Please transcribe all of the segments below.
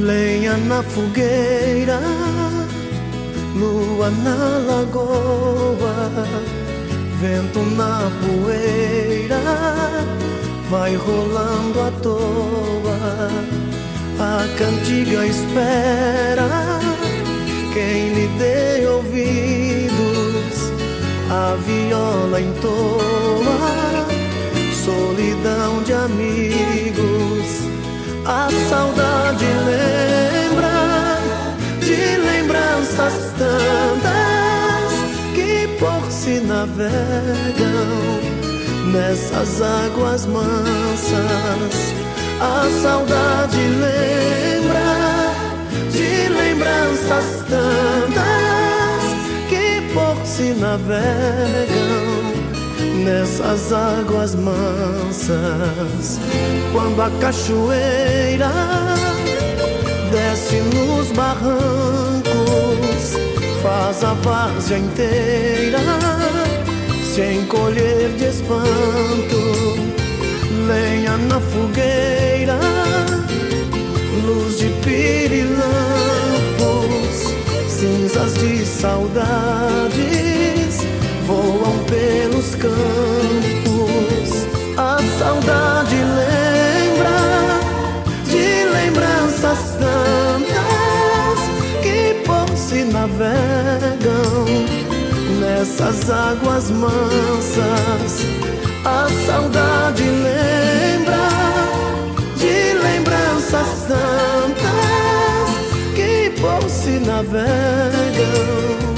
lenha na fogueira, lua na lagoa, vento na poeira, vai rolando à toa. A cantiga espera quem lhe dê ouvidos, a viola entoa, solidão de amigos. A saudade lembra de lembranças tantas que por si navegam nessas águas mansas. A saudade lembra de lembranças tantas que por si navegam nessas águas mansas. Quando a cachoeira desce nos barrancos, faz a várzea inteira se encolher de espanto. Lenha na fogueira, luz de pirilampos, cinzas de saudades voam pelos campos. A saudade lembra de lembranças tantas que por si navegam nessas águas mansas. A saudade lembra de lembranças tantas que por si navegam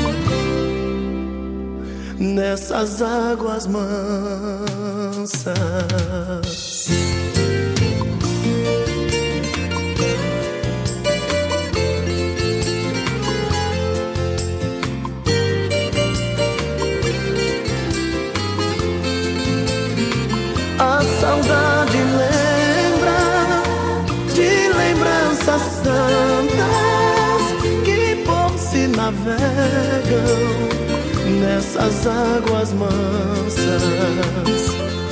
nessas águas mansas. A saudade lembra de lembranças tantas que por si navegam nessas águas mansas.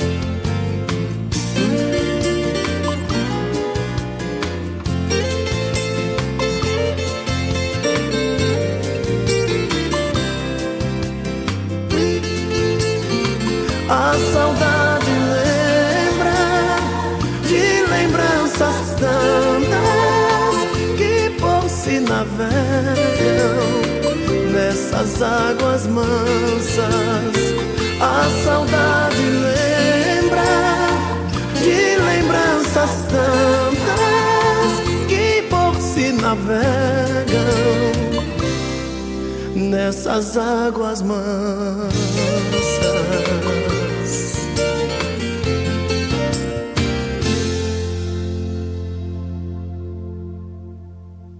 A saudade lembra de lembranças tantas que por si navegam nessas águas mansas. A saudade lembra de lembranças tantas que por si navegam nessas águas mansas.